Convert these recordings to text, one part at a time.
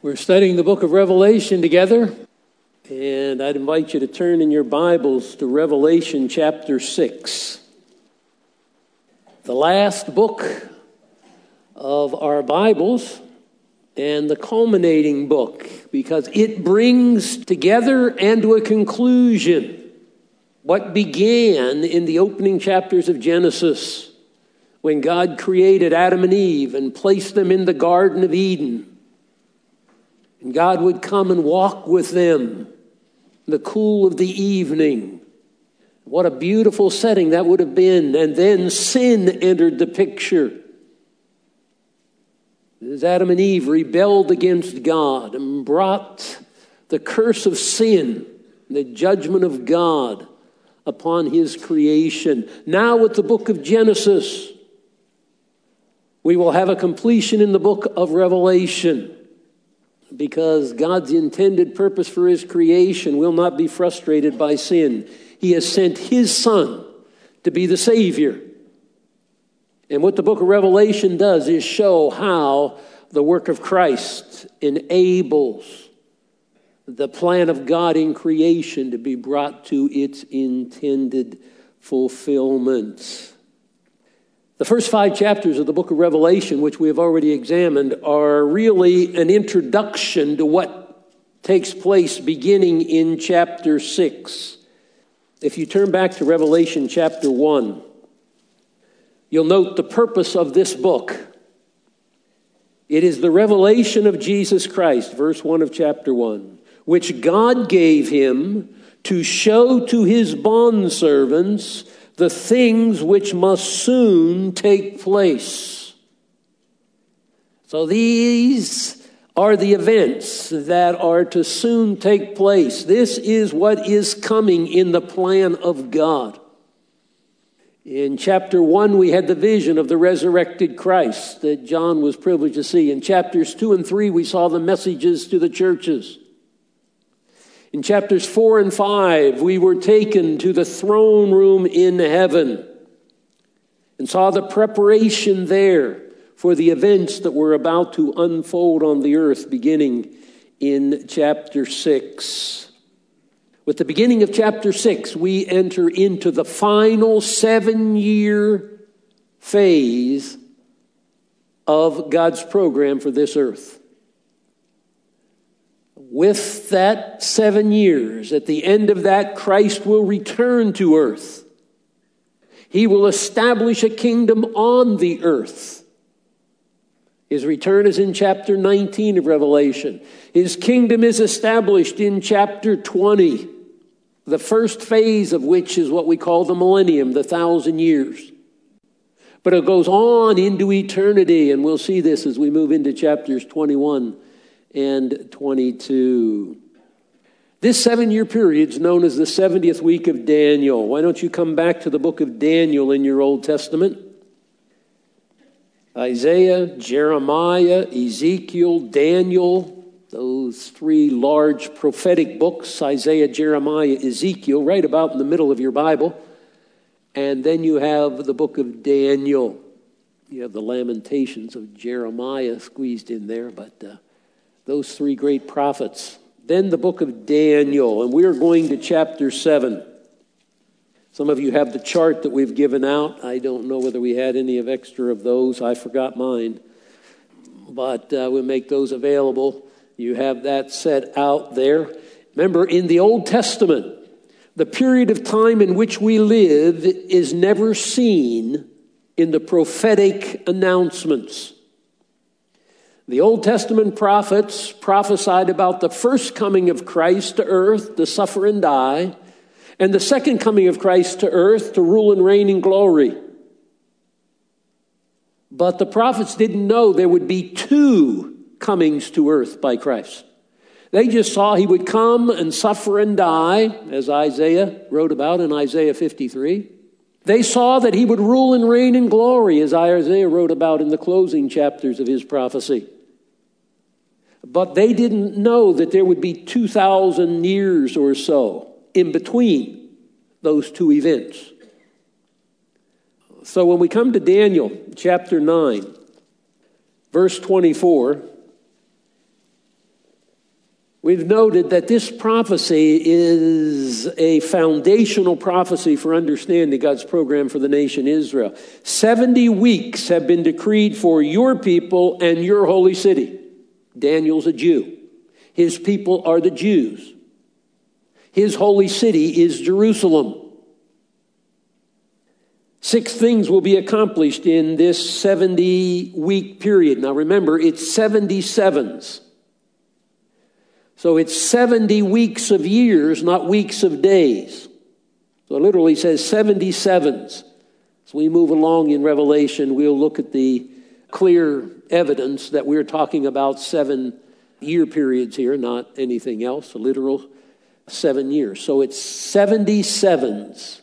We're studying the book of Revelation together, and I'd invite you to turn in your Bibles to Revelation chapter 6. The last book of our Bibles and the culminating book, because it brings together and to a conclusion what began in the opening chapters of Genesis, when God created Adam and Eve and placed them in the Garden of Eden. And God would come and walk with them in the cool of the evening. What a beautiful setting that would have been. And then sin entered the picture. As Adam and Eve rebelled against God and brought the curse of sin, the judgment of God upon his creation. Now with the book of Genesis, we will have a completion in the book of Revelation, because God's intended purpose for his creation will not be frustrated by sin. He has sent his Son to be the Savior. And what the book of Revelation does is show how the work of Christ enables the plan of God in creation to be brought to its intended fulfillment. The first 5 chapters of the book of Revelation, which we have already examined, are really an introduction to what takes place beginning in chapter 6. If you turn back to Revelation chapter 1, you'll note the purpose of this book. It is the revelation of Jesus Christ, verse 1 of chapter 1, which God gave him to show to his bondservants the things which must soon take place. So these are the events that are to soon take place. This is what is coming in the plan of God. In chapter 1, we had the vision of the resurrected Christ that John was privileged to see. In chapters 2 and 3, we saw the messages to the churches. In chapters 4 and 5, we were taken to the throne room in heaven and saw the preparation there for the events that were about to unfold on the earth beginning in chapter 6. With the beginning of chapter 6, we enter into the final 7-year phase of God's program for this earth. With that 7 years, at the end of that, Christ will return to earth. He will establish a kingdom on the earth. His return is in chapter 19 of Revelation. His kingdom is established in chapter 20, the first phase of which is what we call the millennium, the 1,000 years. But it goes on into eternity, and we'll see this as we move into chapters 21 and 22. This 7-year period is known as the 70th week of Daniel. Why don't you come back to the book of Daniel in your Old Testament? Isaiah, Jeremiah, Ezekiel, Daniel, those 3 large prophetic books, Isaiah, Jeremiah, Ezekiel, right about in the middle of your Bible. And then you have the book of Daniel. You have the Lamentations of Jeremiah squeezed in there, but those 3 great prophets. Then the book of Daniel, and we are going to chapter 7. Some of you have the chart that we've given out. I don't know whether we had any of extra of those. I forgot mine. But we'll make those available. You have that set out there. Remember, in the Old Testament, the period of time in which we live is never seen in the prophetic announcements. The Old Testament prophets prophesied about the first coming of Christ to earth to suffer and die, and the second coming of Christ to earth to rule and reign in glory. But the prophets didn't know there would be 2 comings to earth by Christ. They just saw he would come and suffer and die, as Isaiah wrote about in Isaiah 53. They saw that he would rule and reign in glory, as Isaiah wrote about in the closing chapters of his prophecy. But they didn't know that there would be 2,000 years or so in between those 2 events. So when we come to Daniel chapter 9, verse 24, We've noted that this prophecy is a foundational prophecy for understanding God's program for the nation Israel. 70 weeks have been decreed for your people and your holy city. Daniel's a Jew. His people are the Jews. His holy city is Jerusalem. 6 things will be accomplished in this 70-week period. Now remember, it's 77s. So it's 70 weeks of years, not weeks of days. So it literally says 77s. As we move along in Revelation, we'll look at the clear evidence that we're talking about 7-year periods here, not anything else, a literal 7 years. So it's 77s.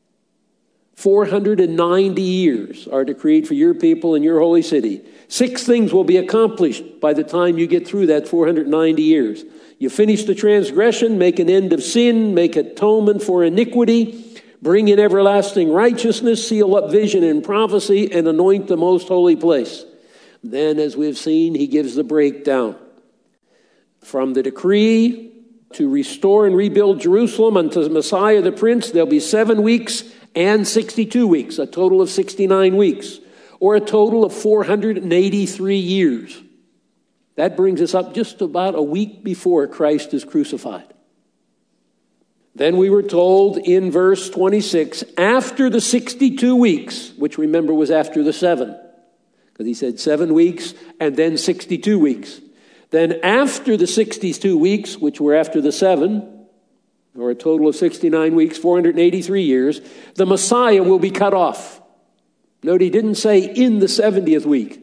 490 years are decreed for your people and your holy city. 6 things will be accomplished by the time you get through that 490 years. You finish the transgression, make an end of sin, make atonement for iniquity, bring in everlasting righteousness, seal up vision and prophecy, and anoint the most holy place. Then, as we've seen, he gives the breakdown. From the decree to restore and rebuild Jerusalem unto the Messiah the Prince, there'll be 7 weeks and 62 weeks, a total of 69 weeks, or a total of 483 years. That brings us up just about a week before Christ is crucified. Then we were told in verse 26, after the 62 weeks, which remember was after the 7, because he said 7 weeks and then 62 weeks. Then after the 62 weeks, which were after the 7, or a total of 69 weeks, 483 years, the Messiah will be cut off. Note he didn't say in the 70th week.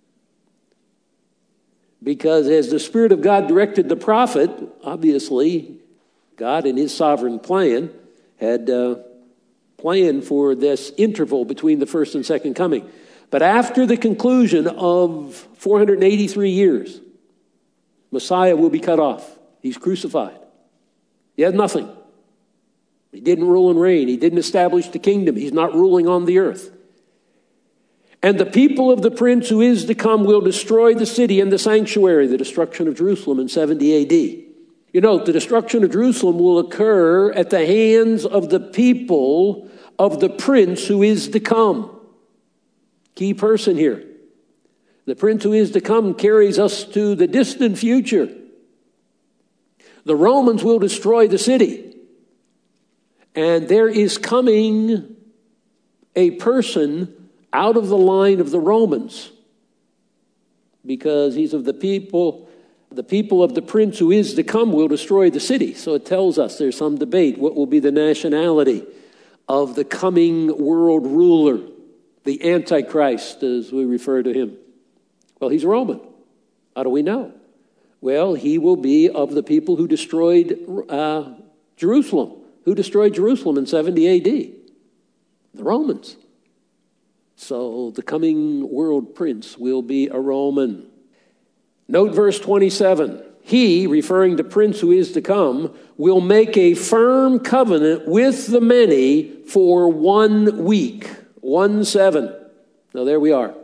Because as the Spirit of God directed the prophet, obviously, God in his sovereign plan had planned for this interval between the first and second coming. But after the conclusion of 483 years, Messiah will be cut off. He's crucified. He had nothing. He didn't rule and reign. He didn't establish the kingdom. He's not ruling on the earth. And the people of the prince who is to come will destroy the city and the sanctuary, the destruction of Jerusalem in 70 AD. You know, the destruction of Jerusalem will occur at the hands of the people of the prince who is to come. Key person here. The prince who is to come carries us to the distant future. The Romans will destroy the city. And there is coming a person out of the line of the Romans, because he's of the people of the prince who is to come will destroy the city. So it tells us there's some debate. What will be the nationality of the coming world ruler, the Antichrist, as we refer to him? Well, he's Roman. How do we know? Well, he will be of the people who destroyed Jerusalem. Who destroyed Jerusalem in 70 AD? The Romans. So the coming world prince will be a Roman. Note verse 27. He, referring to prince who is to come, will make a firm covenant with the many for 1 week. 1-7. Now there we are.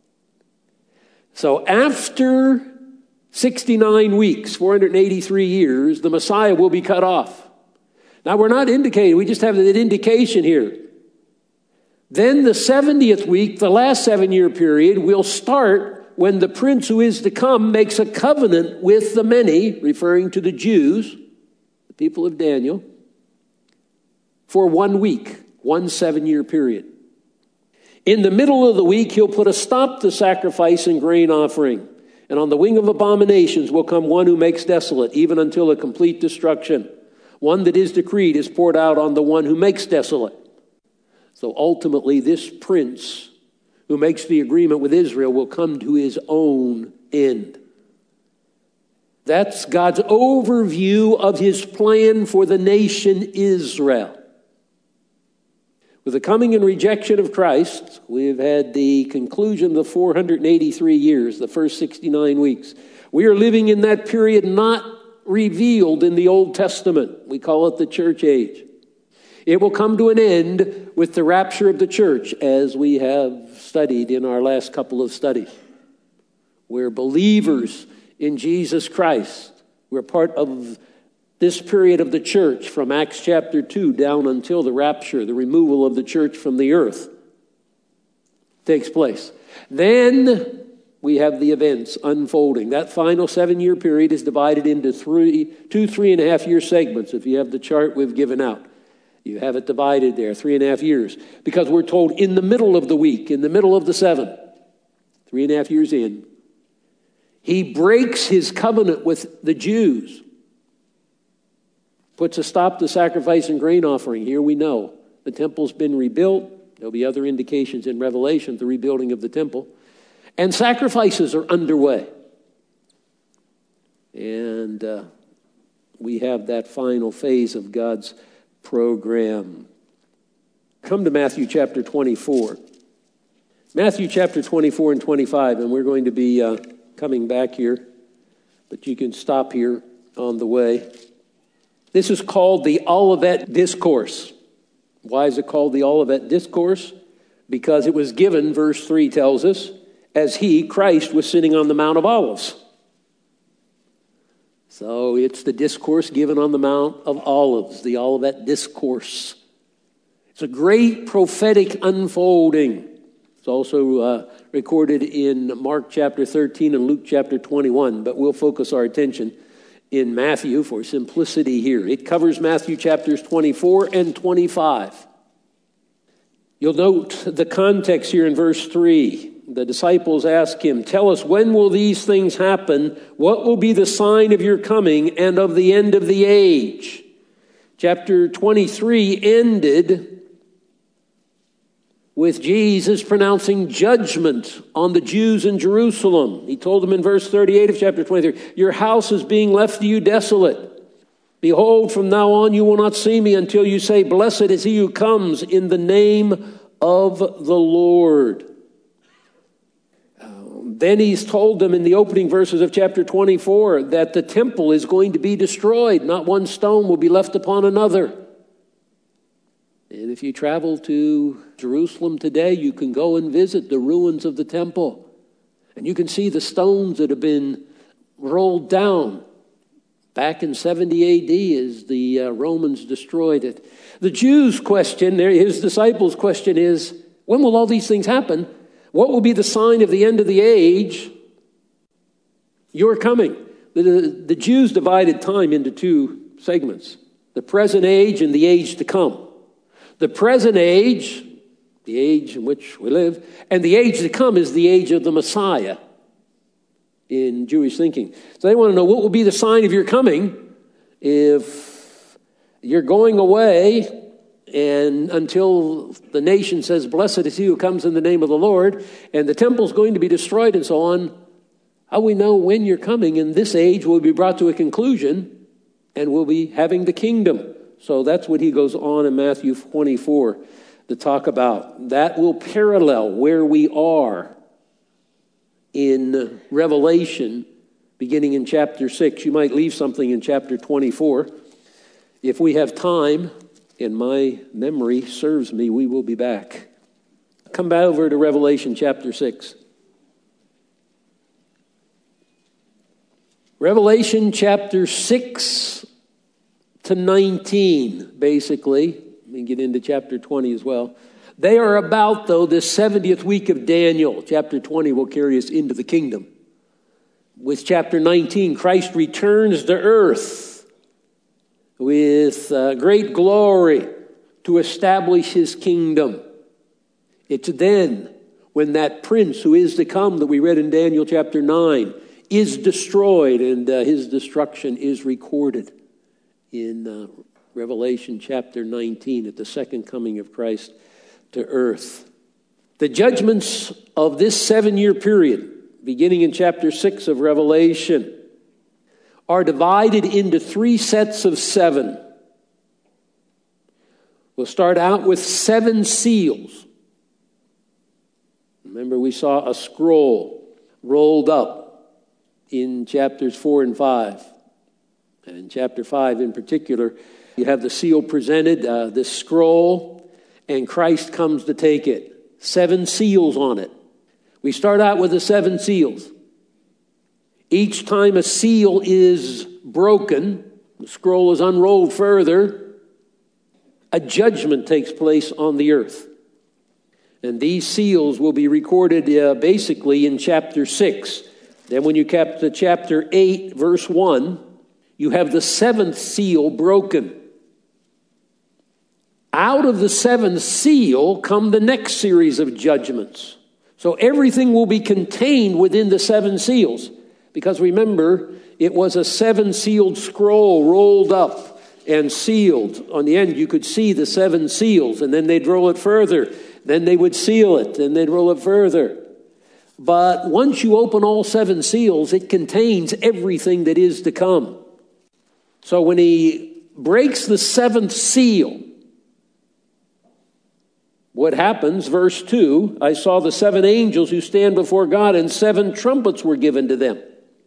So after 69 weeks, 483 years, the Messiah will be cut off. Now we're not indicating, we just have an indication here. Then the 70th week, the last 7-year period, will start when the prince who is to come makes a covenant with the many, referring to the Jews, the people of Daniel, for 1 week, 1 7-year period. In the middle of the week, he'll put a stop to sacrifice and grain offering. And on the wing of abominations will come one who makes desolate, even until a complete destruction. One that is decreed is poured out on the one who makes desolate. So ultimately, this prince who makes the agreement with Israel will come to his own end. That's God's overview of his plan for the nation Israel. With the coming and rejection of Christ, we've had the conclusion of the 483 years, the first 69 weeks. We are living in that period not revealed in the Old Testament. We call it the church age. It will come to an end with the rapture of the church, as we have studied in our last couple of studies, where believers in Jesus Christ We're part of this period of the church from Acts chapter 2 down until the rapture, the removal of the church from the earth takes place. Then we have the events unfolding. That final 7-year period is divided into two 3.5-year segments. If you have the chart we've given out, you have it divided there, 3.5 years. Because we're told in the middle of the week, in the middle of the 7, 3.5 years in, he breaks his covenant with the Jews. Puts a stop to sacrifice and grain offering. Here we know the temple's been rebuilt. There'll be other indications in Revelation, the rebuilding of the temple. And sacrifices are underway. And we have that final phase of God's program. Come to Matthew chapter 24. Matthew chapter 24 and 25, and we're going to be coming back here, but you can stop here on the way. This is called the Olivet Discourse. Why is it called the Olivet Discourse? Because it was given, verse 3 tells us, as he, Christ, was sitting on the Mount of Olives. So it's the discourse given on the Mount of Olives, the Olivet Discourse. It's a great prophetic unfolding. It's also recorded in Mark chapter 13 and Luke chapter 21, but we'll focus our attention in Matthew for simplicity here. It covers Matthew chapters 24 and 25. You'll note the context here in verse 3. The disciples ask him, "Tell us, when will these things happen? What will be the sign of your coming and of the end of the age?" Chapter 23 ended with Jesus pronouncing judgment on the Jews in Jerusalem. He told them in verse 38 of chapter 23, "Your house is being left to you desolate. Behold, from now on you will not see me until you say, 'Blessed is he who comes in the name of the Lord.'" Then he's told them in the opening verses of chapter 24 that the temple is going to be destroyed. Not one stone will be left upon another. And if you travel to Jerusalem today, you can go and visit the ruins of the temple. And you can see the stones that have been rolled down back in 70 A.D. as the Romans destroyed it. The Jews' question, his disciples' question is, when will all these things happen? What will be the sign of the end of the age? You're coming. The Jews divided time into two segments, the present age and the age to come. The present age, the age in which we live, and the age to come is the age of the Messiah in Jewish thinking. So they want to know, what will be the sign of your coming if you're going away and until the nation says, "Blessed is he who comes in the name of the Lord," and the temple's going to be destroyed and so on. How we know when you're coming in this age will be brought to a conclusion and we'll be having the kingdom. So that's what he goes on in Matthew 24 to talk about. That will parallel where we are in Revelation beginning in chapter 6. You might leave something in chapter 24. If we have time, and my memory serves me, we will be back. Come back over to Revelation chapter 6. Revelation chapter 6 to 19, basically. We get into chapter 20 as well. They are about, though, this 70th week of Daniel. Chapter 20 will carry us into the kingdom. With chapter 19, Christ returns to earth with great glory to establish his kingdom. It's then when that prince who is to come that we read in Daniel chapter 9 is destroyed, and his destruction is recorded in Revelation chapter 19 at the second coming of Christ to earth. The judgments of this 7-year period, beginning in chapter 6 of Revelation, are divided into 3 sets of 7. We'll start out with 7 seals. Remember, we saw a scroll rolled up in chapters 4 and 5. And in chapter 5 in particular, you have the seal presented, this scroll, and Christ comes to take it. 7 seals on it. We start out with the 7 seals. Each time a seal is broken, the scroll is unrolled further, a judgment takes place on the earth. And these seals will be recorded basically in chapter 6. Then when you get to chapter 8, verse 1, you have the seventh seal broken. Out of the seventh seal come the next series of judgments. So everything will be contained within the seven seals. Because remember, it was a seven-sealed scroll rolled up and sealed. On the end, you could see the seven seals, and then they'd roll it further. Then they would seal it, and they'd roll it further. But once you open all seven seals, it contains everything that is to come. So when he breaks the seventh seal, what happens? Verse 2, I saw the seven angels who stand before God, and seven trumpets were given to them.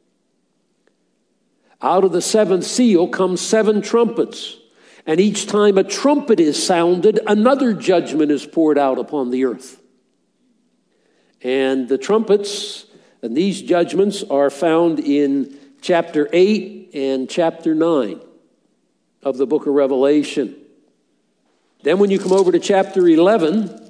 Out of the seventh seal come seven trumpets. And each time a trumpet is sounded, another judgment is poured out upon the earth. And the trumpets and these judgments are found in chapter 8 and chapter 9 of the book of Revelation. Then when you come over to chapter 11,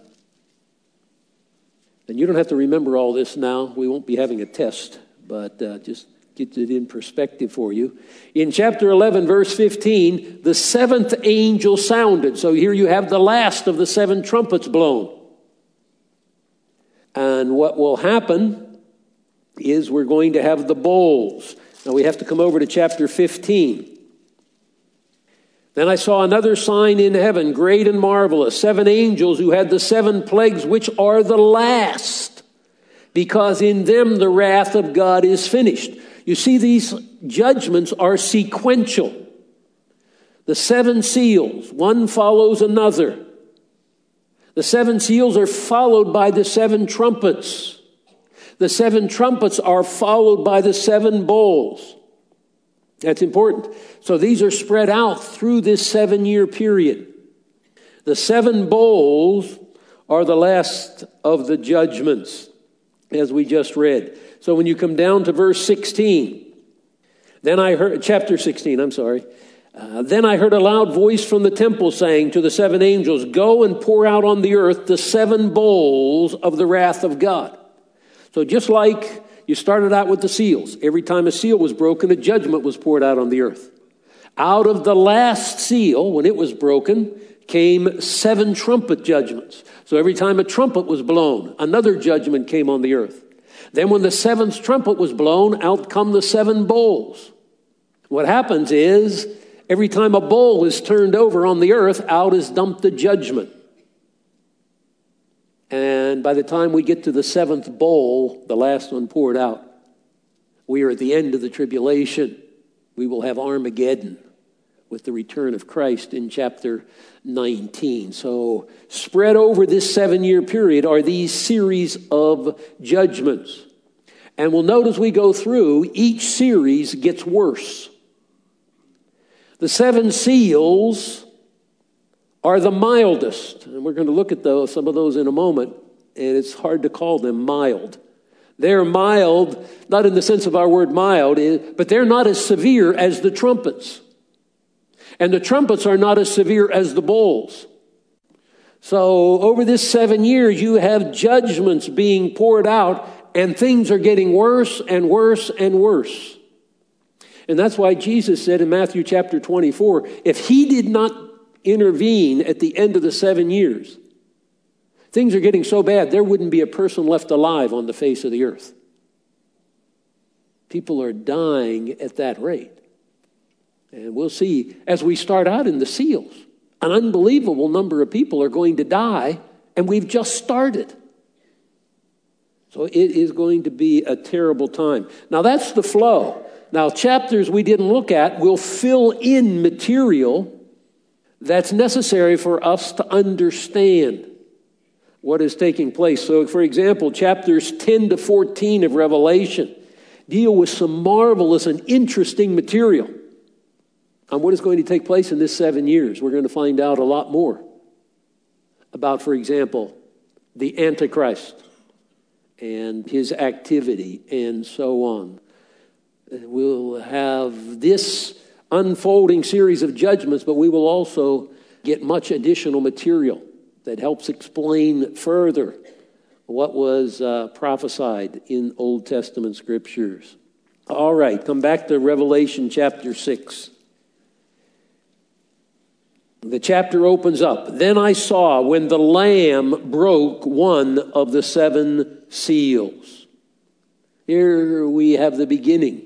and you don't have to remember all this now. We won't be having a test, but just get it in perspective for you. In chapter 11, verse 15, the seventh angel sounded. So here you have the last of the seven trumpets blown. And what will happen is we're going to have the bowls. Now we have to come over to chapter 15. Then I saw another sign in heaven, great and marvelous, seven angels who had the seven plagues, which are the last, because in them the wrath of God is finished. You see, these judgments are sequential. The seven seals, one follows another. The seven seals are followed by the seven trumpets. The seven trumpets are followed by the seven bowls. That's important. So these are spread out through this 7-year period. The seven bowls are the last of the judgments, as we just read. So when you come down to verse 16, then I heard, chapter 16, then I heard a loud voice from the temple saying to the seven angels, go and pour out on the earth the seven bowls of the wrath of God. So just like you started out with the seals, every time a seal was broken, a judgment was poured out on the earth. Out of the last seal, when it was broken, came seven trumpet judgments. So every time a trumpet was blown, another judgment came on the earth. Then when the seventh trumpet was blown, out come the seven bowls. What happens is, every time a bowl is turned over on the earth, out is dumped a judgment. And by the time we get to the seventh bowl, the last one poured out, we are at the end of the tribulation. We will have Armageddon with the return of Christ in chapter 19. So spread over this 7-year period are these series of judgments. And we'll note as we go through, each series gets worse. The seven seals are the mildest. And we're going to look at some of those in a moment. And it's hard to call them mild. They're mild, not in the sense of our word mild, but they're not as severe as the trumpets. And the trumpets are not as severe as the bowls. So over this 7 years, you have judgments being poured out, and things are getting worse and worse and worse. And that's why Jesus said in Matthew chapter 24, if he did not intervene at the end of the 7 years, things are getting so bad, there wouldn't be a person left alive on the face of the earth. People are dying at that rate. And we'll see, as we start out in the seals, an unbelievable number of people are going to die, and we've just started. So it is going to be a terrible time. Now that's the flow. Now chapters we didn't look at will fill in material that's necessary for us to understand what is taking place. So for example, chapters 10 to 14 of Revelation deal with some marvelous and interesting material on what is going to take place in this 7 years. We're going to find out a lot more about, for example, the Antichrist and his activity and so on. We'll have this unfolding series of judgments, but we will also get much additional material that helps explain further what was prophesied in Old Testament scriptures. All right, come back to Revelation chapter 6. The chapter opens up. Then I saw when the Lamb broke one of the 7 seals. Here we have the beginning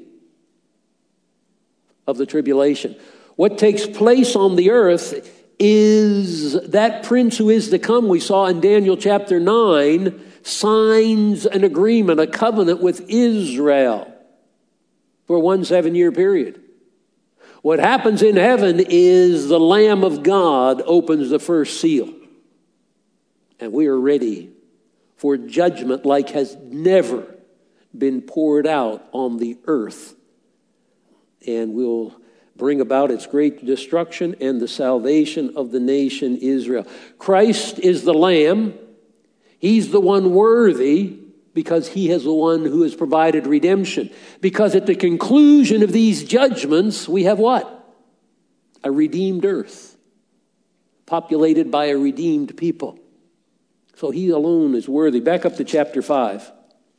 of the tribulation. What takes place on the earth is that prince who is to come, we saw in Daniel chapter 9, signs an agreement, a covenant with Israel for 1 7-year period. What happens in heaven is the Lamb of God opens the first seal. And we are ready for judgment like has never been poured out on the earth. And will bring about its great destruction and the salvation of the nation Israel. Christ is the Lamb. He's the one worthy because he is the one who has provided redemption. Because at the conclusion of these judgments, we have what? A redeemed earth, populated by a redeemed people. So he alone is worthy. Back up to chapter 5.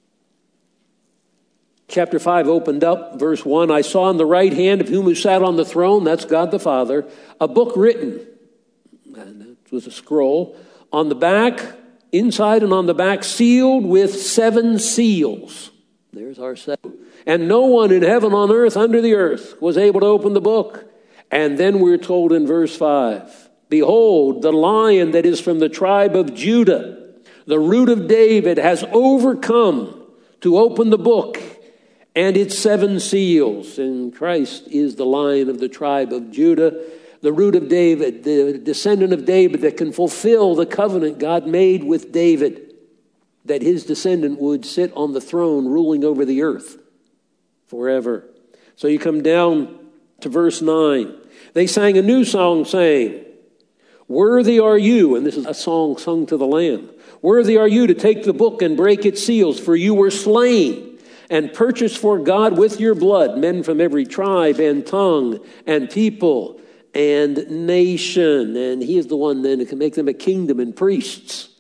Chapter 5 opened up, verse 1, I saw on the right hand of him who sat on the throne, that's God the Father, a book written. And it was a scroll. On the back, inside and on the back, sealed with 7 seals. There's our 7. And no one in heaven, on earth, under the earth, was able to open the book. And then we're told in verse 5, behold, the Lion that is from the tribe of Judah, the root of David, has overcome to open the book and its 7 seals. And Christ is the Lion of the tribe of Judah, the root of David, the descendant of David that can fulfill the covenant God made with David, that his descendant would sit on the throne ruling over the earth forever. So you come down to verse 9. They sang a new song saying, worthy are you, and this is a song sung to the Lamb, worthy are you to take the book and break its seals, for you were slain and purchased for God with your blood men from every tribe and tongue and people and nation. And he is the one then who can make them a kingdom and priests.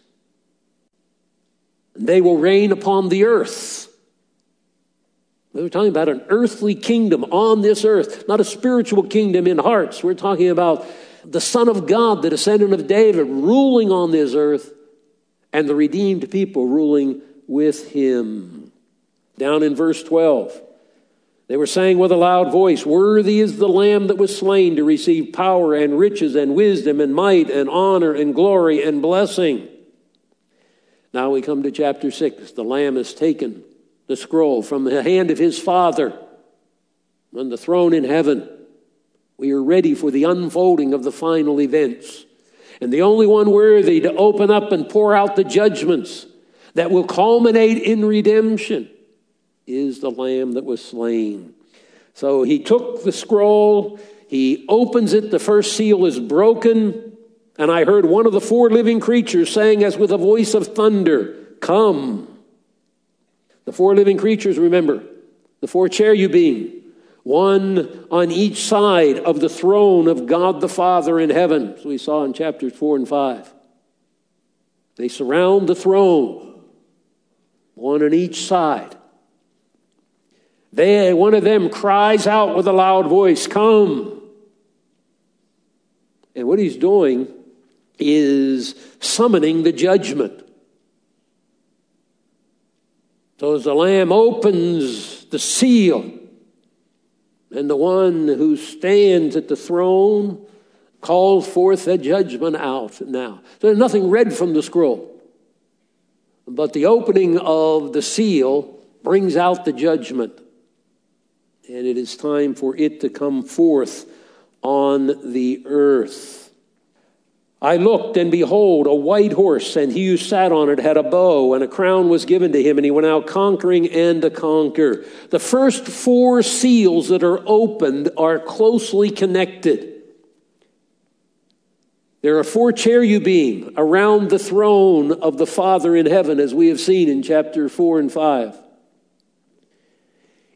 And they will reign upon the earth. We're talking about an earthly kingdom on this earth, not a spiritual kingdom in hearts. We're talking about the Son of God, the descendant of David, ruling on this earth, and the redeemed people ruling with him. Down in verse 12, they were saying with a loud voice, worthy is the Lamb that was slain to receive power and riches and wisdom and might and honor and glory and blessing. Now we come to chapter 6. The Lamb has taken the scroll from the hand of his Father on the throne in heaven. We are ready for the unfolding of the final events. And the only one worthy to open up and pour out the judgments that will culminate in redemption is the Lamb that was slain. So he took the scroll, he opens it, the first seal is broken, and I heard one of the 4 living creatures saying as with a voice of thunder, come. The 4 living creatures, remember, the 4 cherubim, one on each side of the throne of God the Father in heaven, as we saw in chapters 4 and 5. They surround the throne, one on each side. One of them cries out with a loud voice, come. And what he's doing is summoning the judgment. So as the Lamb opens the seal, and the one who stands at the throne calls forth the judgment out now. So there's nothing read from the scroll, but the opening of the seal brings out the judgment. And it is time for it to come forth on the earth. I looked, and behold, a white horse, and he who sat on it had a bow, and a crown was given to him, and he went out conquering and to conquer. The first 4 seals that are opened are closely connected. There are 4 cherubim around the throne of the Father in heaven, as we have seen in chapter 4 and 5.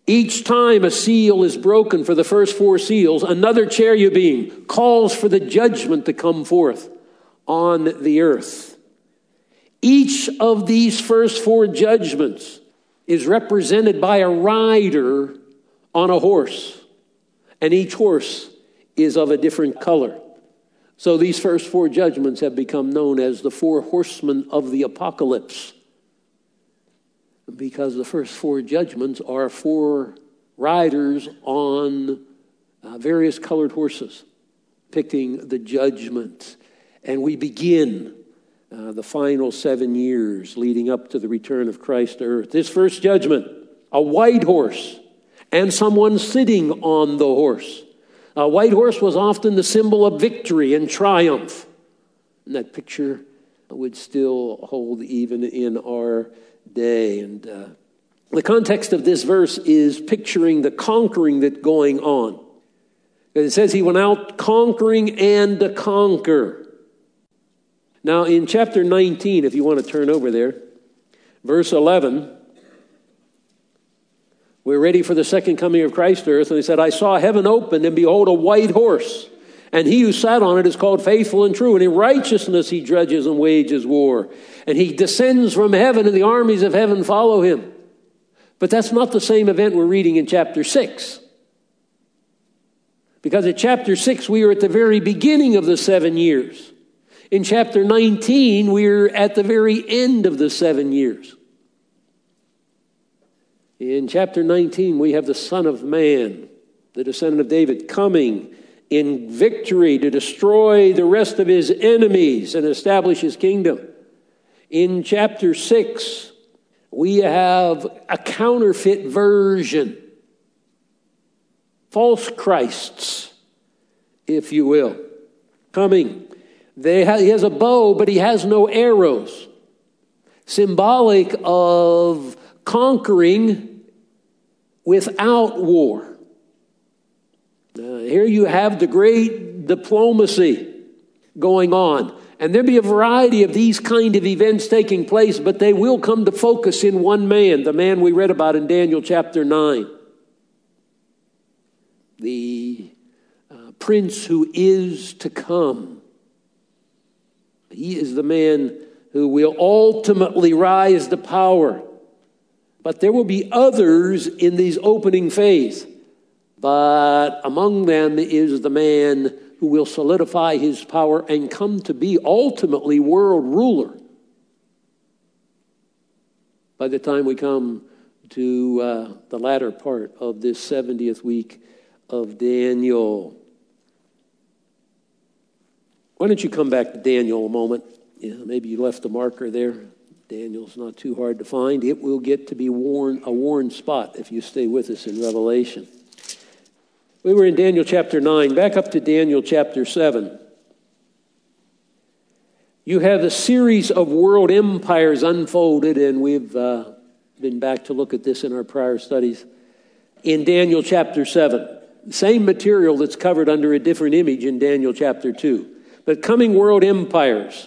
Each time a seal is broken for the first 4 seals, another cherubim calls for the judgment to come forth on the earth. Each of these first 4 judgments is represented by a rider on a horse, and each horse is of a different color. So these first 4 judgments have become known as the 4 horsemen of the apocalypse, because the first 4 judgments are 4 riders on various colored horses, depicting the judgment. And we begin the final 7 years leading up to the return of Christ to earth. This first judgment, a white horse and someone sitting on the horse. A white horse was often the symbol of victory and triumph. And that picture would still hold even in our day. And the context of this verse is picturing the conquering that's going on. It says he went out conquering and to conquer. Now in chapter 19, if you want to turn over there, verse 11, we're ready for the second coming of Christ to earth. And he said, I saw heaven opened, and behold, a white horse. And he who sat on it is called Faithful and True. And in righteousness he judges and wages war. And he descends from heaven, and the armies of heaven follow him. But that's not the same event we're reading in chapter 6. Because in chapter 6, we are at the very beginning of the 7 years. In chapter 19, we're at the very end of the 7 years. In chapter 19, we have the Son of Man, the descendant of David, coming in victory to destroy the rest of his enemies and establish his kingdom. In chapter 6, we have a counterfeit version, false Christs, if you will, coming. He has a bow, but he has no arrows, symbolic of conquering without war. Here you have the great diplomacy going on. And there'll be a variety of these kind of events taking place, but they will come to focus in one man, the man we read about in Daniel chapter 9. The prince who is to come. He is the man who will ultimately rise to power. But there will be others in these opening phase. But among them is the man who will solidify his power and come to be ultimately world ruler. By the time we come to the latter part of this 70th week of Daniel. Why don't you come back to Daniel a moment? Yeah, maybe you left a marker there. Daniel's not too hard to find. It will get to be a worn spot if you stay with us in Revelation. We were in Daniel chapter 9. Back up to Daniel chapter 7. You have the series of world empires unfolded, and we've been back to look at this in our prior studies. In Daniel chapter 7, the same material that's covered under a different image in Daniel chapter 2. But coming world empires,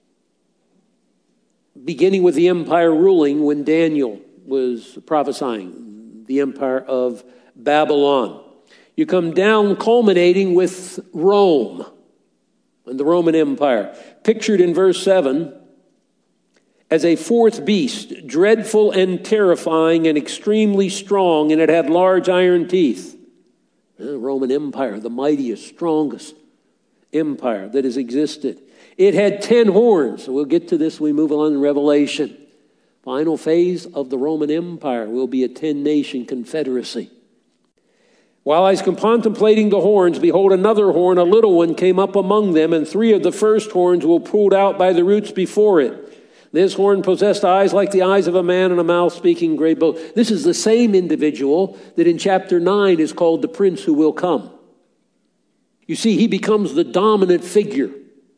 beginning with the empire ruling when Daniel was prophesying, the empire of Babylon. You come down culminating with Rome and the Roman Empire, pictured in verse 7 as a fourth beast, dreadful and terrifying and extremely strong, and it had large iron teeth. The Roman Empire, the mightiest, strongest empire that has existed. It had 10 horns. We'll get to this when we move on in Revelation. Final phase of the Roman Empire will be a 10-nation confederacy. While I was contemplating the horns, behold, another horn, a little one, came up among them, and 3 of the first horns were pulled out by the roots before it. This horn possessed eyes like the eyes of a man and a mouth speaking great boast. This is the same individual that in chapter 9 is called the prince who will come. You see, he becomes the dominant figure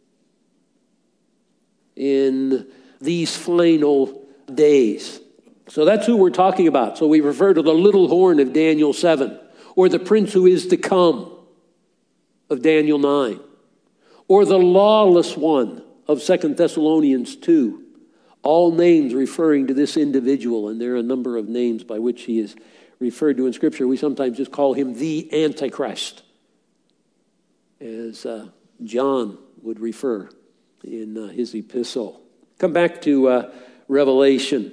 in these final days. So that's who we're talking about. So we refer to the little horn of Daniel 7, or the prince who is to come of Daniel 9, or the lawless one of 2 Thessalonians 2. All names referring to this individual, and there are a number of names by which he is referred to in Scripture. We sometimes just call him the Antichrist, as John would refer in his epistle. Come back to Revelation.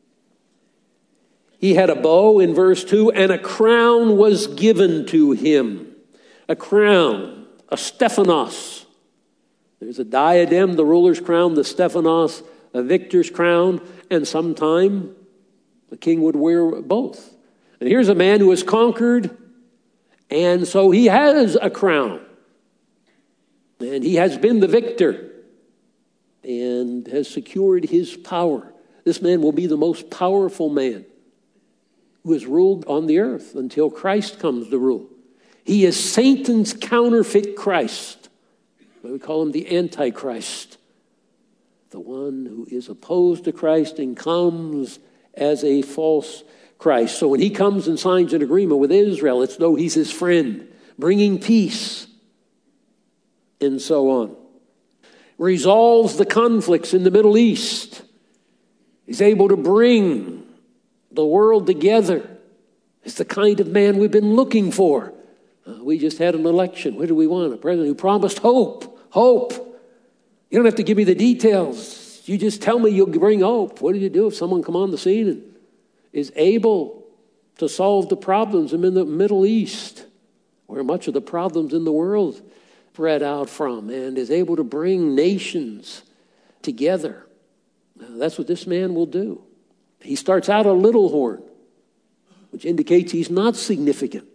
He had a bow in verse 2, and a crown was given to him. A crown, a Stephanos. There's a diadem, the ruler's crown, the Stephanos, a victor's crown, and sometime the king would wear both. And here's a man who has conquered, and so he has a crown. And he has been the victor and has secured his power. This man will be the most powerful man who has ruled on the earth until Christ comes to rule. He is Satan's counterfeit Christ. We call him the Antichrist, the one who is opposed to Christ and comes as a false Christ. So when he comes and signs an agreement with Israel, it's though he's his friend, bringing peace, and so on. Resolves the conflicts in the Middle East. He's able to bring the world together. It's the kind of man we've been looking for. We just had an election. What do we want? A president who promised hope. Hope. You don't have to give me the details. You just tell me you'll bring hope. What do you do if someone come on the scene and is able to solve the problems in the Middle East, where much of the problems in the world spread out from, and is able to bring nations together? That's what this man will do. He starts out a little horn, which indicates he's not significant.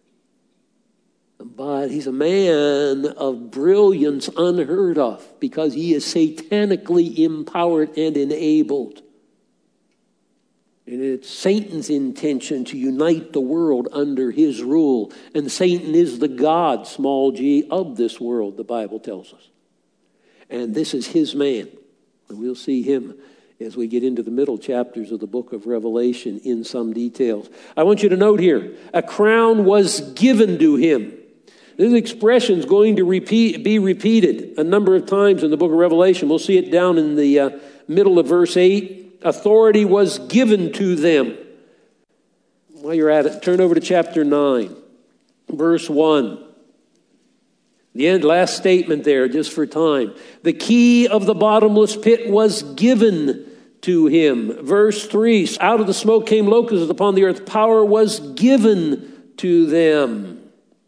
But he's a man of brilliance unheard of because he is satanically empowered and enabled. And it's Satan's intention to unite the world under his rule. And Satan is the God, small g, of this world, the Bible tells us. And this is his man. And we'll see him as we get into the middle chapters of the book of Revelation in some details. I want you to note here, a crown was given to him. This expression is going to be repeated a number of times in the book of Revelation. We'll see it down in the middle of verse 8. Authority was given to them. While you're at it, turn over to chapter 9, verse 1. The end, last statement there, just for time. The key of the bottomless pit was given to him. Verse 3, out of the smoke came locusts upon the earth. Power was given to them.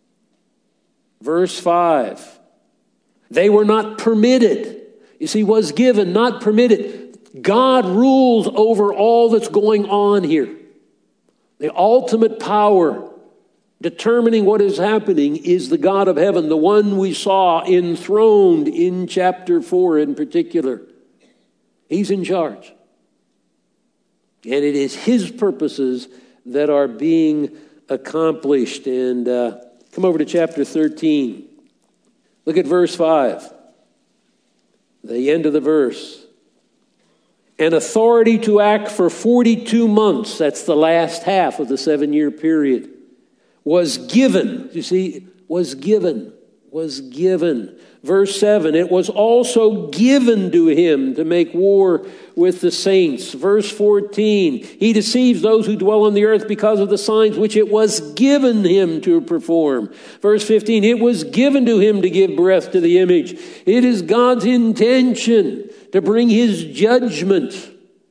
Verse 5, they were not permitted. You see, was given, not permitted. God rules over all that's going on here. The ultimate power determining what is happening is the God of heaven, the one we saw enthroned in chapter 4 in particular. He's in charge. And it is his purposes that are being accomplished. And come over to chapter 13. Look at verse 5. The end of the verse. An authority to act for 42 months, that's the last half of the 7-year period, was given. You see, was given. Verse 7, it was also given to him to make war with the saints. Verse 14, he deceives those who dwell on the earth because of the signs which it was given him to perform. Verse 15, it was given to him to give breath to the image. It is God's intention to bring his judgment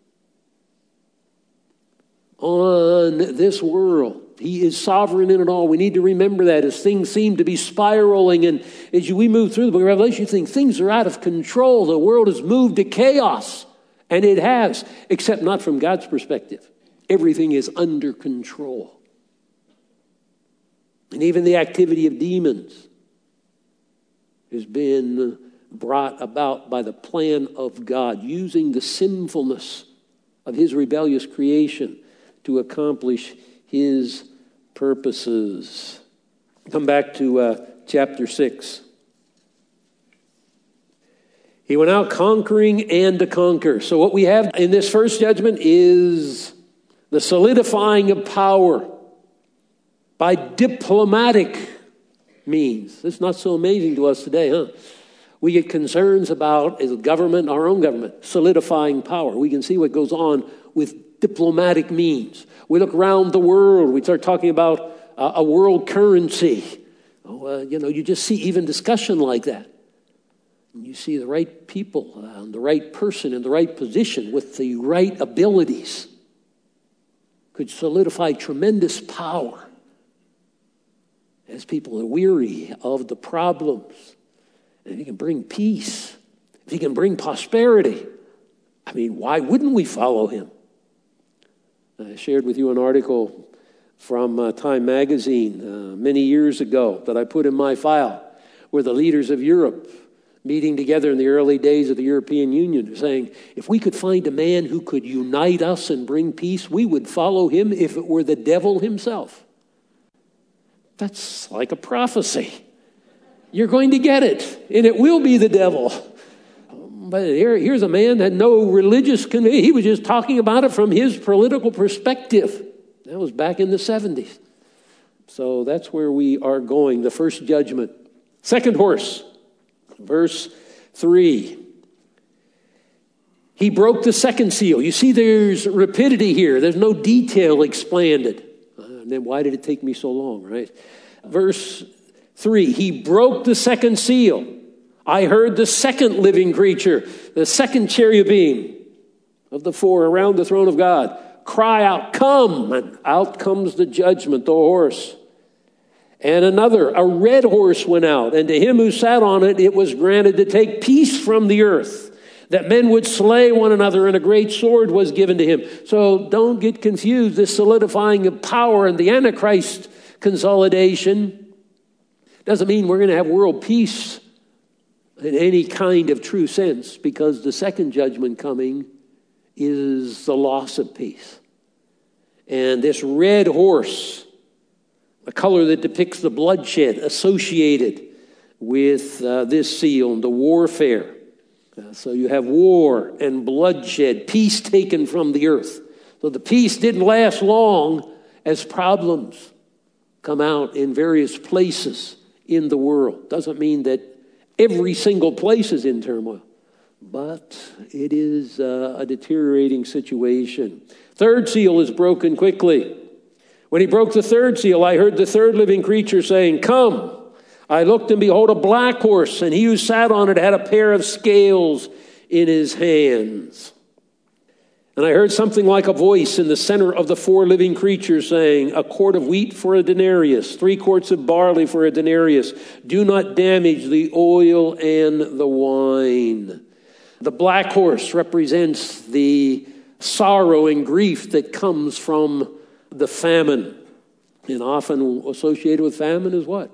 on this world. He is sovereign in it all. We need to remember that as things seem to be spiraling, and as we move through the book of Revelation, you think things are out of control. The world has moved to chaos, and it has, except not from God's perspective. Everything is under control. And even the activity of demons has been brought about by the plan of God, using the sinfulness of his rebellious creation to accomplish his purposes. Come back to chapter 6. He went out conquering and to conquer. So what we have in this first judgment is the solidifying of power by diplomatic means. It's not so amazing to us today, huh? We get concerns about, as a government, our own government, solidifying power. We can see what goes on with diplomatic means. We look around the world. We start talking about a world currency. You just see even discussion like that. And you see the right people, the right person in the right position with the right abilities could solidify tremendous power as people are weary of the problems. And if he can bring peace, if he can bring prosperity, why wouldn't we follow him? I shared with you an article from Time magazine many years ago that I put in my file, where the leaders of Europe, meeting together in the early days of the European Union, are saying, if we could find a man who could unite us and bring peace, we would follow him if it were the devil himself. That's like a prophecy. You're going to get it, and it will be the devil. But here's a man that had no religious conviction. He was just talking about it from his political perspective. That was back in the 70s. So that's where we are going, the first judgment. Second horse, verse 3. He broke the second seal. You see, there's rapidity here. There's no detail expanded. And then why did it take me so long, right? Verse 3, he broke the second seal. I heard the second living creature, the second cherubim of the four around the throne of God, cry out, come! And out comes the judgment, the horse. And another, a red horse went out, and to him who sat on it, it was granted to take peace from the earth, that men would slay one another, and a great sword was given to him. So don't get confused. This solidifying of power and the Antichrist consolidation doesn't mean we're going to have world peace in any kind of true sense, because the second judgment coming is the loss of peace. And this red horse, a color that depicts the bloodshed associated with this seal and the warfare. So you have war and bloodshed, peace taken from the earth. So the peace didn't last long as problems come out in various places in the world. Doesn't mean that every single place is in turmoil, but it is a deteriorating situation. Third seal is broken quickly. When he broke the third seal, I heard the third living creature saying, come. I looked, and behold, a black horse, and he who sat on it had a pair of scales in his hands. And I heard something like a voice in the center of the four living creatures saying, a quart of wheat for a denarius, 3 quarts of barley for a denarius. Do not damage the oil and the wine. The black horse represents the sorrow and grief that comes from the famine. And often associated with famine is what?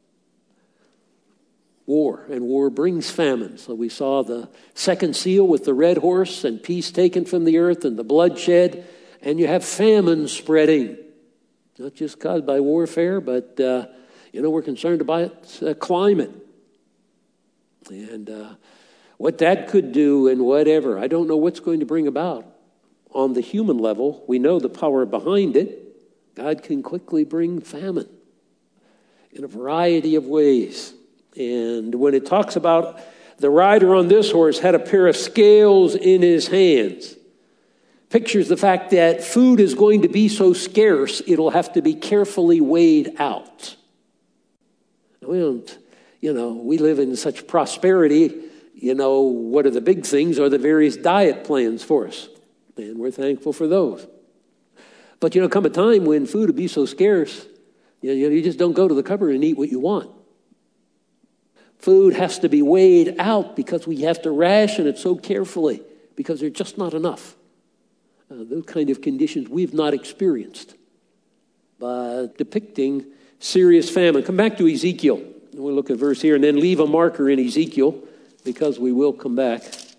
War. And war brings famine. So we saw the second seal with the red horse and peace taken from the earth and the bloodshed. And you have famine spreading. Not just caused by warfare, but, we're concerned about climate. And what that could do and whatever. I don't know what's going to bring about. On the human level, we know the power behind it. God can quickly bring famine in a variety of ways. And when it talks about the rider on this horse had a pair of scales in his hands, pictures the fact that food is going to be so scarce, it'll have to be carefully weighed out. We don't, we live in such prosperity. What are the big things are the various diet plans for us. And we're thankful for those. But, come a time when food will be so scarce, you just don't go to the cupboard and eat what you want. Food has to be weighed out because we have to ration it so carefully because there's just not enough. Those kind of conditions we've not experienced, but depicting serious famine. Come back to Ezekiel. We'll look at a verse here and then leave a marker in Ezekiel because we will come back.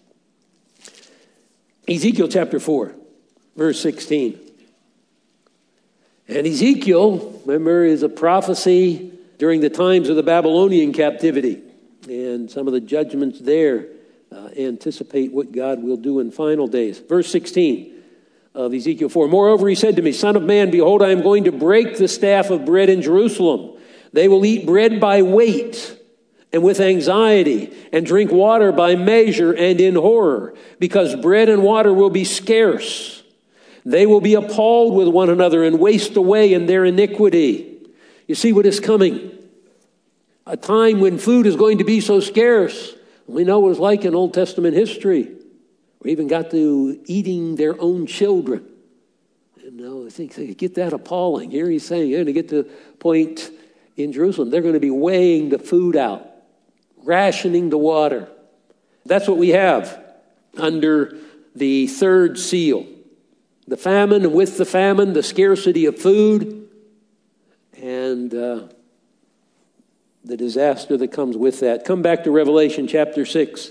Ezekiel chapter 4, verse 16. And Ezekiel, remember, is a prophecy during the times of the Babylonian captivity. And some of the judgments there anticipate what God will do in final days. Verse 16 of Ezekiel 4. Moreover, he said to me, Son of man, behold, I am going to break the staff of bread in Jerusalem. They will eat bread by weight and with anxiety, and drink water by measure and in horror, because bread and water will be scarce. They will be appalled with one another and waste away in their iniquity. You see what is coming? A time when food is going to be so scarce. We know what it was like in Old Testament history. We even got to eating their own children. I think they get that appalling. Here he's saying you're going to get to the point in Jerusalem. They're going to be weighing the food out, rationing the water. That's what we have under the third seal. The famine, and with the famine, the scarcity of food, and the disaster that comes with that. Come back to Revelation chapter 6.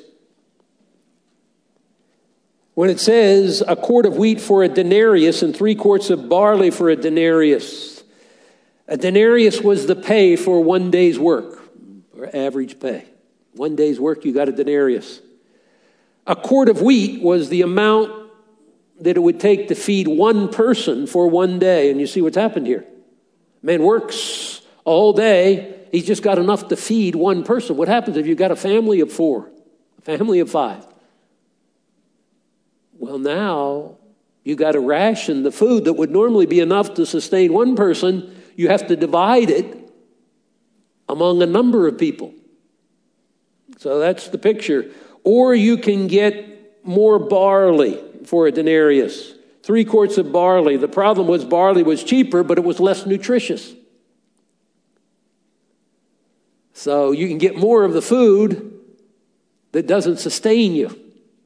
When it says a quart of wheat for a denarius and 3 quarts of barley for a denarius. A denarius was the pay for 1 day's work, or average pay. 1 day's work, you got a denarius. A quart of wheat was the amount that it would take to feed one person for 1 day. And you see what's happened here. Man works a whole day. He's just got enough to feed one person. What happens if you've got a family of 4, a family of 5? Well, now you got to ration the food that would normally be enough to sustain one person. You have to divide it among a number of people. So that's the picture. Or you can get more barley for a denarius. 3 quarts of barley. The problem was barley was cheaper, but it was less nutritious. So you can get more of the food that doesn't sustain you,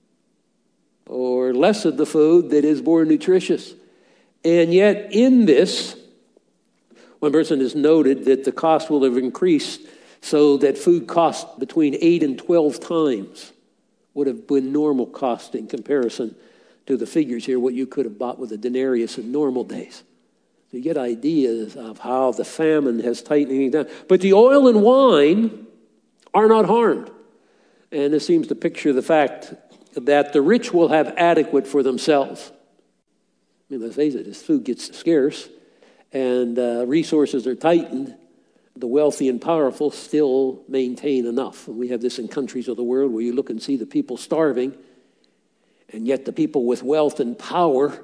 or less of the food that is more nutritious. And yet in this, one person has noted that the cost will have increased so that food cost between 8 and 12 times would have been normal cost in comparison to the figures here, what you could have bought with a denarius in normal days. So you get ideas of how the famine has tightened it down. But the oil and wine are not harmed. And this seems to picture the fact that the rich will have adequate for themselves. I mean, let's face it, as food gets scarce and resources are tightened, the wealthy and powerful still maintain enough. And we have this in countries of the world where you look and see the people starving, and yet the people with wealth and power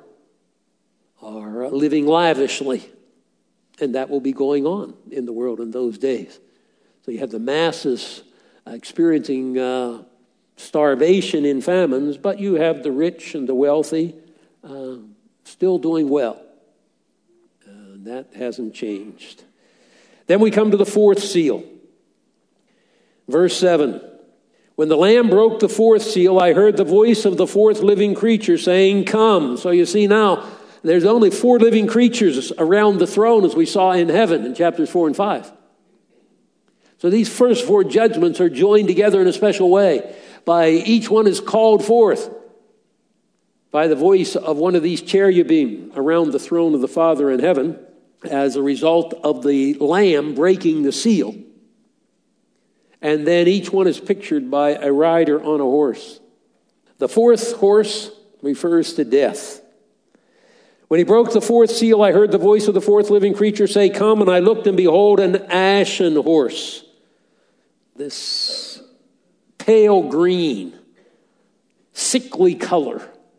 are living lavishly. And that will be going on in the world in those days. So you have the masses experiencing starvation in famines, but you have the rich and the wealthy still doing well. That hasn't changed. Then we come to the 4th seal. Verse 7. When the Lamb broke the 4th seal, I heard the voice of the 4th living creature saying, "Come." So you see now, there's only 4 living creatures around the throne as we saw in heaven in chapters 4 and 5. So these first 4 judgments are joined together in a special way. By each one is called forth by the voice of one of these cherubim around the throne of the Father in heaven as a result of the Lamb breaking the seal. And then each one is pictured by a rider on a horse. The 4th horse refers to death. When he broke the 4th seal, I heard the voice of the 4th living creature say, "Come," and I looked, and behold, an ashen horse. This pale green, sickly color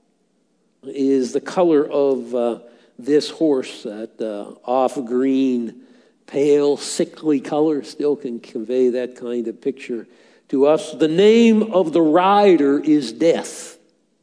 is the color of this horse. That off-green, pale, sickly color still can convey that kind of picture to us. The name of the rider is Death.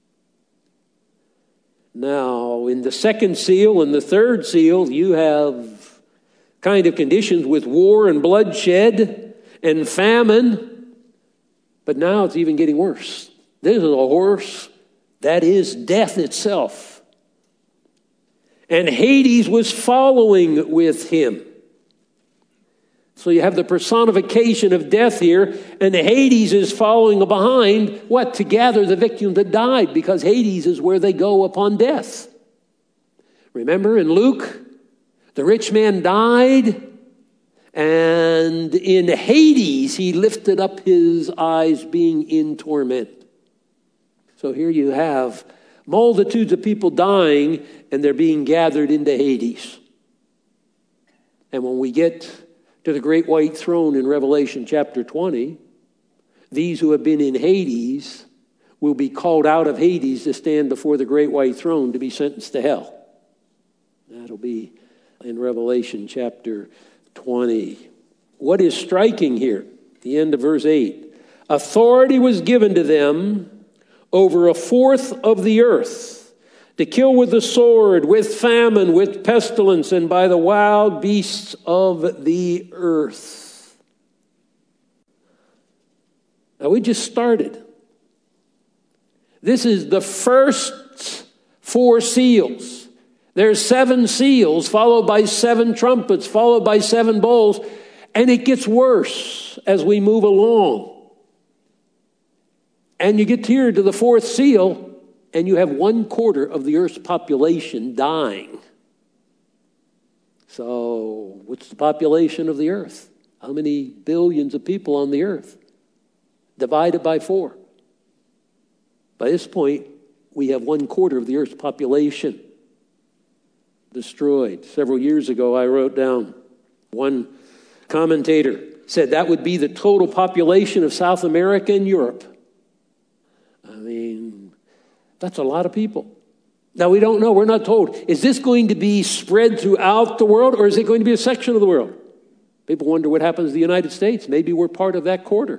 Now, in the 2nd seal and the 3rd seal, you have kind of conditions with war and bloodshed and famine. But now it's even getting worse. This is a horse that is death itself. And Hades was following with him. So you have the personification of death here, and Hades is following behind, what? To gather the victims that died, because Hades is where they go upon death. Remember in Luke, the rich man died, and in Hades he lifted up his eyes being in torment. So here you have multitudes of people dying, and they're being gathered into Hades. And when we get to the great white throne in Revelation chapter 20, these who have been in Hades will be called out of Hades to stand before the great white throne to be sentenced to hell. That'll be in Revelation chapter 20. What is striking here? The end of verse 8. Authority was given to them over a fourth of the earth to kill with the sword, with famine, with pestilence, and by the wild beasts of the earth. Now we just started. This is the first 4 seals. There's 7 seals, followed by 7 trumpets, followed by 7 bowls, and it gets worse as we move along. And you get here to the 4th seal, and you have 1/4 of the earth's population dying. So, what's the population of the earth? How many billions of people on the earth? Divided by 4. By this point, we have 1/4 of the earth's population destroyed. Several years ago, I wrote down, one commentator said that would be the total population of South America and Europe. I mean, that's a lot of people. Now, we don't know. We're not told. Is this going to be spread throughout the world, or is it going to be a section of the world? People wonder what happens to the United States. Maybe we're part of that quarter.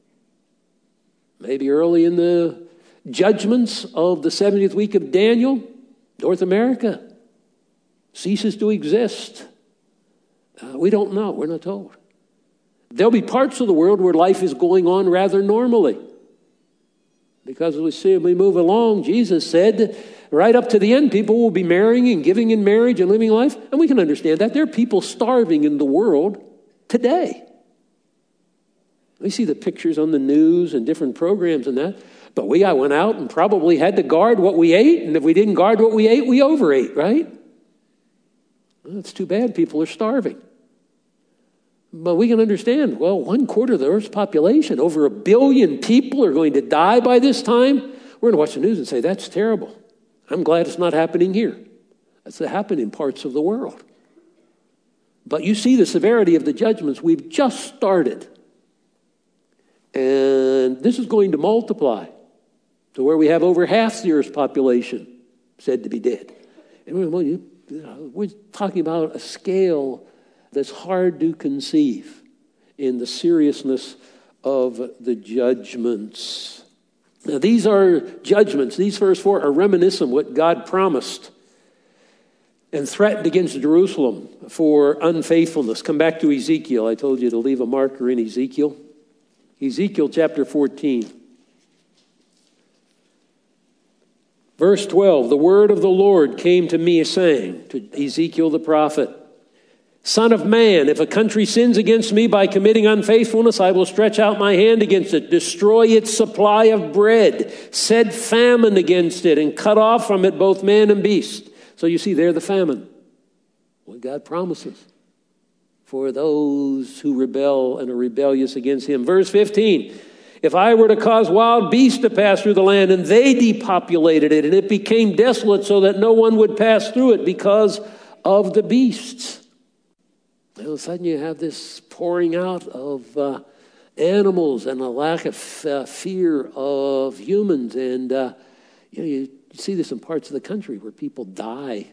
Maybe early in the judgments of the 70th week of Daniel, North America ceases to exist. We don't know. We're not told. There'll be parts of the world where life is going on rather normally. Because as we move along, Jesus said, right up to the end, people will be marrying and giving in marriage and living life. And we can understand that. There are people starving in the world today. We see the pictures on the news and different programs and that. But we went out and probably had to guard what we ate. And if we didn't guard what we ate, we overate, right? Well, it's too bad people are starving. But we can understand, well, 1/4 of the earth's population, over 1 billion people are going to die by this time. We're going to watch the news and say, that's terrible. I'm glad it's not happening here. That's happening in parts of the world. But you see the severity of the judgments. We've just started. And this is going to multiply to where we have over half the earth's population said to be dead. And we're talking about a scale that's hard to conceive in the seriousness of the judgments. Now, these are judgments. These first 4 are reminiscent of what God promised and threatened against Jerusalem for unfaithfulness. Come back to Ezekiel. I told you to leave a marker in Ezekiel. Ezekiel chapter 14. Verse 12, the word of the Lord came to me saying, to Ezekiel the prophet, Son of man, if a country sins against me by committing unfaithfulness, I will stretch out my hand against it, destroy its supply of bread, set famine against it, and cut off from it both man and beast. So you see there the famine. What God promises for those who rebel and are rebellious against him. Verse 15, if I were to cause wild beasts to pass through the land, and they depopulated it, and it became desolate so that no one would pass through it because of the beasts. All of a sudden you have this pouring out of animals and a lack of fear of humans. And you see this in parts of the country where people die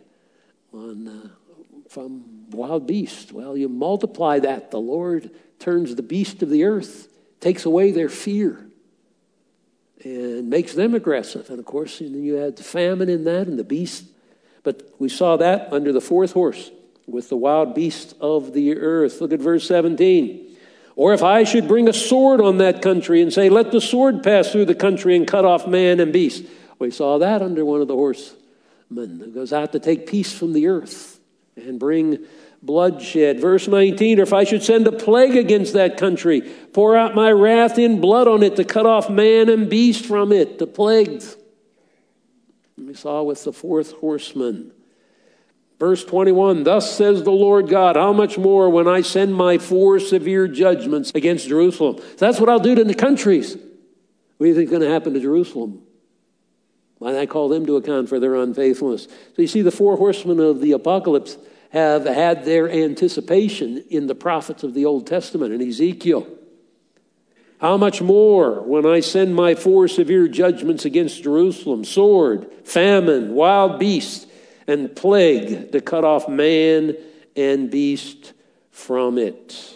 from wild beasts. Well, you multiply that. The Lord turns the beast of the earth, takes away their fear, and makes them aggressive. And of course, you had the famine in that and the beast. But we saw that under the 4th horse with the wild beasts of the earth. Look at verse 17. Or if I should bring a sword on that country and say, let the sword pass through the country and cut off man and beast. We saw that under one of the horsemen who goes out to take peace from the earth and bring bloodshed. Verse 19, or if I should send a plague against that country, pour out my wrath in blood on it to cut off man and beast from it, the plagues. We saw with the 4th horseman. Verse 21, thus says the Lord God, how much more when I send my 4 severe judgments against Jerusalem. So that's what I'll do to the countries. What do you think is going to happen to Jerusalem? Why I call them to account for their unfaithfulness. So you see the 4 horsemen of the apocalypse have had their anticipation in the prophets of the Old Testament and Ezekiel. How much more when I send my 4 severe judgments against Jerusalem, sword, famine, wild beasts, and plague to cut off man and beast from it.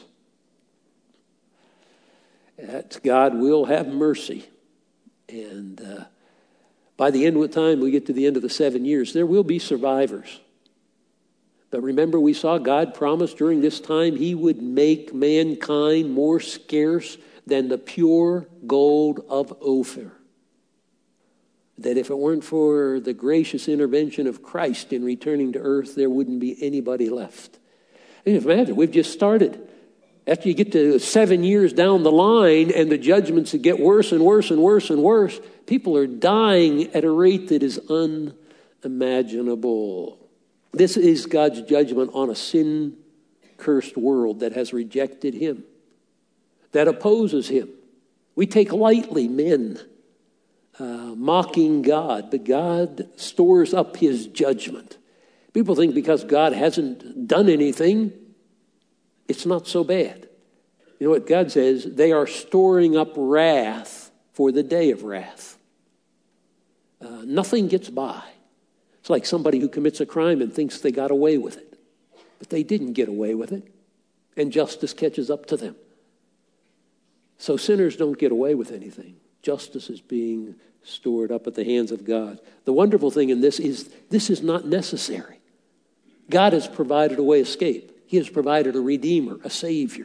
That God will have mercy. And by the end of the time, we get to the end of the 7 years, there will be survivors. But remember, we saw God promise during this time he would make mankind more scarce than the pure gold of Ophir. That if it weren't for the gracious intervention of Christ in returning to earth, there wouldn't be anybody left. And imagine, we've just started. After you get to 7 years down the line and the judgments get worse and worse and worse and worse, people are dying at a rate that is unimaginable. This is God's judgment on a sin-cursed world that has rejected him, that opposes him. We take lightly men mocking God, but God stores up his judgment. People think because God hasn't done anything, it's not so bad. You know what God says? They are storing up wrath for the day of wrath. Nothing gets by. It's like somebody who commits a crime and thinks they got away with it. But they didn't get away with it. And justice catches up to them. So sinners don't get away with anything. Justice is being stored up at the hands of God. The wonderful thing in this is not necessary. God has provided a way of escape. He has provided a Redeemer, a Savior,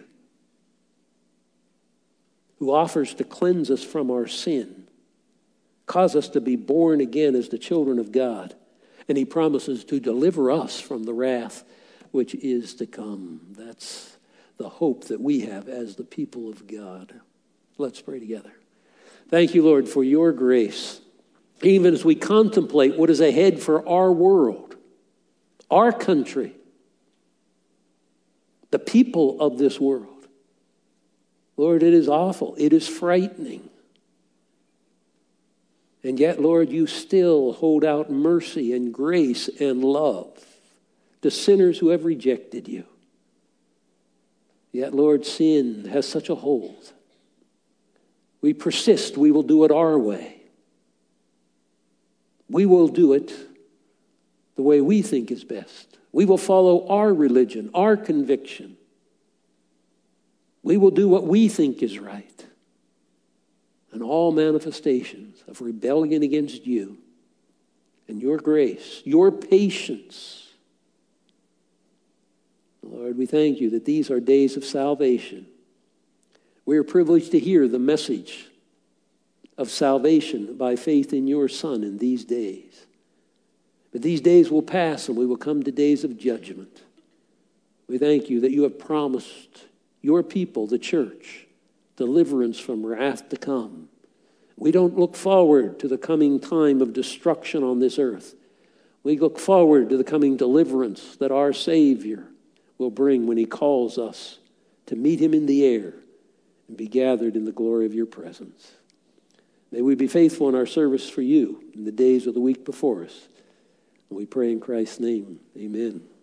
who offers to cleanse us from our sin, cause us to be born again as the children of God, and he promises to deliver us from the wrath which is to come. That's the hope that we have as the people of God. Let's pray together. Thank you, Lord, for your grace, even as we contemplate what is ahead for our world, our country, the people of this world. Lord, it is awful. It is frightening. And yet, Lord, you still hold out mercy and grace and love to sinners who have rejected you. Yet, Lord, sin has such a hold. We persist. We will do it our way. We will do it the way we think is best. We will follow our religion, our conviction. We will do what we think is right. And all manifestations of rebellion against you and your grace, your patience. Lord, we thank you that these are days of salvation. We are privileged to hear the message of salvation by faith in your Son in these days. But these days will pass and we will come to days of judgment. We thank you that you have promised your people, the church, deliverance from wrath to come. We don't look forward to the coming time of destruction on this earth. We look forward to the coming deliverance that our Savior will bring when he calls us to meet him in the air and be gathered in the glory of your presence. May we be faithful in our service for you in the days of the week before us. And we pray in Christ's name, amen.